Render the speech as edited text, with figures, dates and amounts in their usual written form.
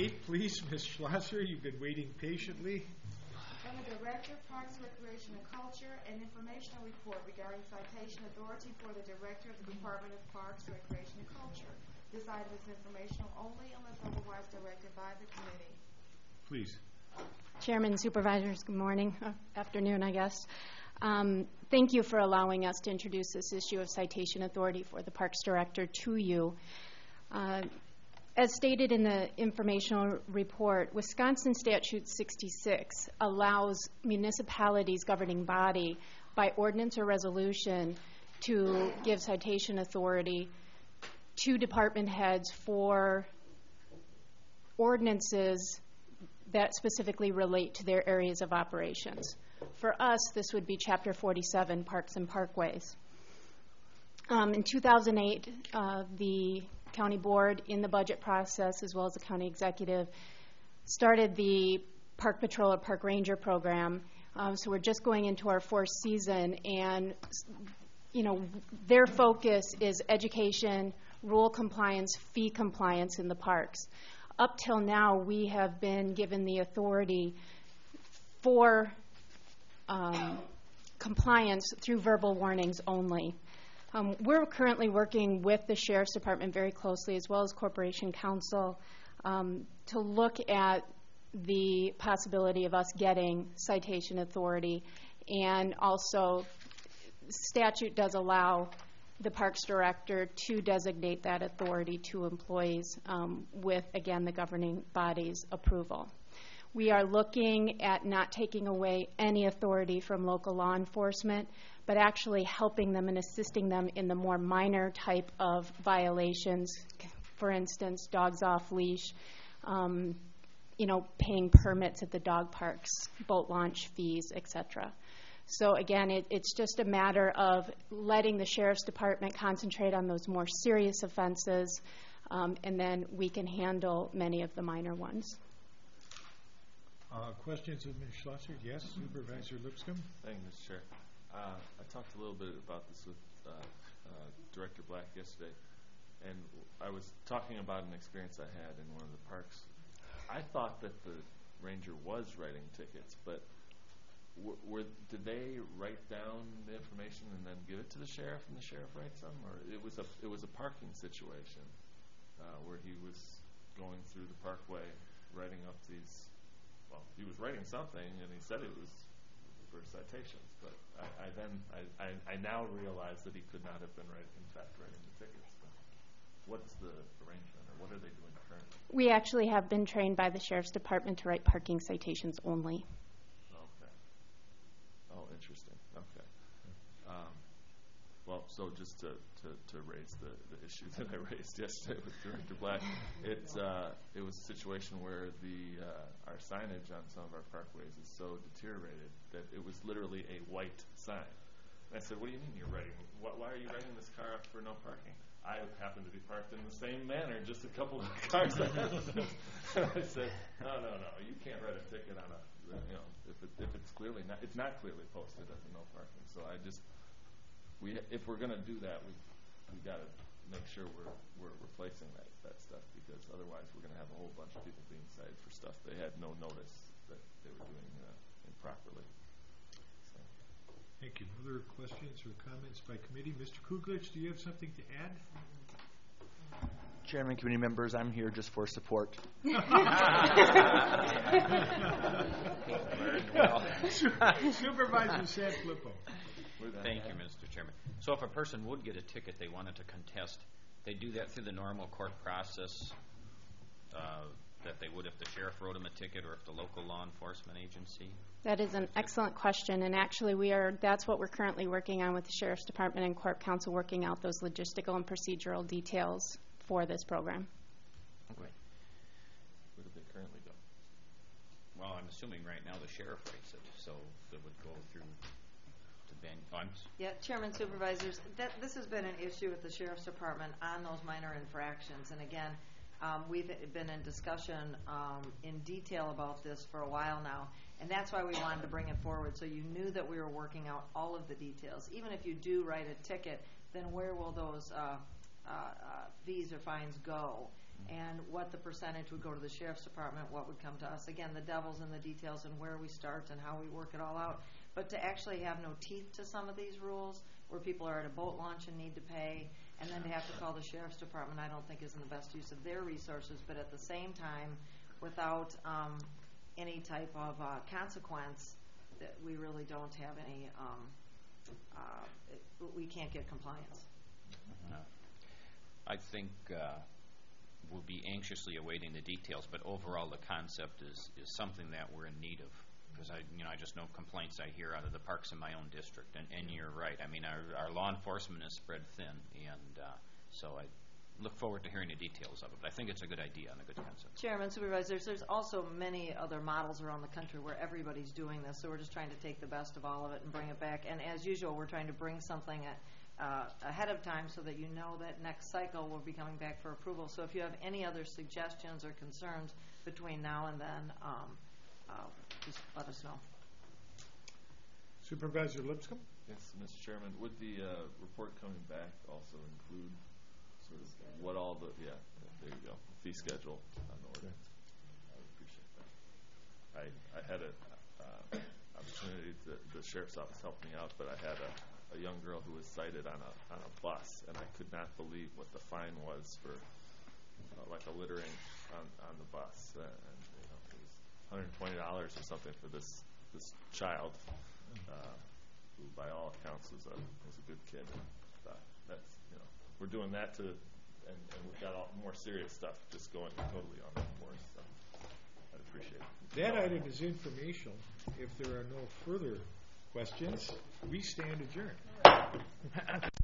8, please, Ms. Schlosser. You've been waiting patiently. From the Director of Parks, Recreation, and Culture, an informational report regarding citation authority for the Director of the Department of Parks, Recreation, and Culture. This item is informational only unless otherwise directed by the committee. Please. Chairman, Supervisors, good morning, afternoon, I guess. Thank you for allowing us to introduce this issue of citation authority for the Parks Director to you. As stated in the informational report, Wisconsin Statute 66 allows municipalities' governing body by ordinance or resolution to give citation authority to department heads for ordinances that specifically relate to their areas of operations. For us, this would be Chapter 47, Parks and Parkways. In 2008, the County Board, in the budget process, as well as the County Executive, started the Park Patrol or Park Ranger program. So we're just going into our 4th season, and their focus is education, rule compliance, fee compliance in the parks. Up till now, we have been given the authority for compliance through verbal warnings only. We're currently working with the Sheriff's Department very closely, as well as Corporation Counsel, to look at the possibility of us getting citation authority. And also, statute does allow the Parks Director to designate that authority to employees with, again, the governing body's approval. We are looking at not taking away any authority from local law enforcement, but actually helping them and assisting them in the more minor type of violations. For instance, dogs off leash, paying permits at the dog parks, boat launch fees, etc. So again, it's just a matter of letting the Sheriff's Department concentrate on those more serious offenses, and then we can handle many of the minor ones. Questions of Ms. Schlosser? Yes, Supervisor Lipscomb. Thank you, Mr. Chair. I talked a little bit about this with Director Black yesterday, and I was talking about an experience I had in one of the parks. I thought that the ranger was writing tickets, but did they write down the information and then give it to the sheriff, and the sheriff writes them, or it was a parking situation where he was going through the parkway, writing up these. Well, he was writing something, and he said it was for citations, but I now realize that he could not have been writing the tickets. But what's the arrangement, or what are they doing currently? We actually have been trained by the Sheriff's Department to write parking citations only. Okay. Oh, interesting. Okay. Well, so just to raise the issue that I raised yesterday with Director Black, it was a situation where our signage on some of our parkways is so deteriorated that it was literally a white sign. And I said, "What do you mean you're writing? Why are you writing this car up for no parking?" I happen to be parked in the same manner, just a couple of cars ahead of them. I said, "No, you can't write a ticket on if it's clearly not, it's not clearly posted as a no parking." So if we're going to do that, we got to make sure we're replacing that stuff, because otherwise we're going to have a whole bunch of people being cited for stuff they had no notice that they were doing improperly. So. Thank you. Other questions or comments by committee? Mr. Kuglich, do you have something to add? Chairman, committee members, I'm here just for support. Supervisor Sanfilippo. Thank you, Mr. Chairman. So if a person would get a ticket they wanted to contest, they do that through the normal court process that they would if the sheriff wrote them a ticket or if the local law enforcement agency? That is an excellent question, and actually that's what we're currently working on with the Sheriff's Department and Corp Counsel, working out those logistical and procedural details for this program. Okay. Where do they currently go? Well, I'm assuming right now the sheriff writes it, so it would go through to bank funds. Yeah, Chairman, Supervisors, this has been an issue with the Sheriff's Department on those minor infractions, and again, we've been in discussion in detail about this for a while now, and that's why we wanted to bring it forward, so you knew that we were working out all of the details. Even if you do write a ticket, then where will those fees or fines go? and what the percentage would go to the sheriff's department, what would come to us. Again, the devil's in the details and where we start and how we work it all out. But to actually have no teeth to some of these rules, where people are at a boat launch and need to pay, and then to have to call the sheriff's department, I don't think is in the best use of their resources. But at the same time, without any type of consequence, that we really don't have any, we can't get compliance. I think we'll be anxiously awaiting the details, but overall the concept is something that we're in need of. Because I just know complaints I hear out of the parks in my own district, and you're right. I mean, our law enforcement is spread thin, and so I look forward to hearing the details of it. But I think it's a good idea and a good concept. Chairman, supervisors, there's also many other models around the country where everybody's doing this, so we're just trying to take the best of all of it and bring it back. And as usual, we're trying to bring something ahead of time so that you know that next cycle will be coming back for approval. So if you have any other suggestions or concerns between now and then, just let us know. Supervisor Lipscomb? Yes, Mr. Chairman. Would the report coming back also include sort of what all the, there you go, fee schedule on the ordinance? I would appreciate that. I had an opportunity, the sheriff's office helped me out, but I had a young girl who was cited on a bus, and I could not believe what the fine was for like a littering on the bus. And it was $120 or something for this child, who by all accounts was a good kid. And, that's we're doing that to, and we've got all more serious stuff just going totally on the course. So I'd appreciate it. That item is informational. If there are no further questions, we stand adjourned.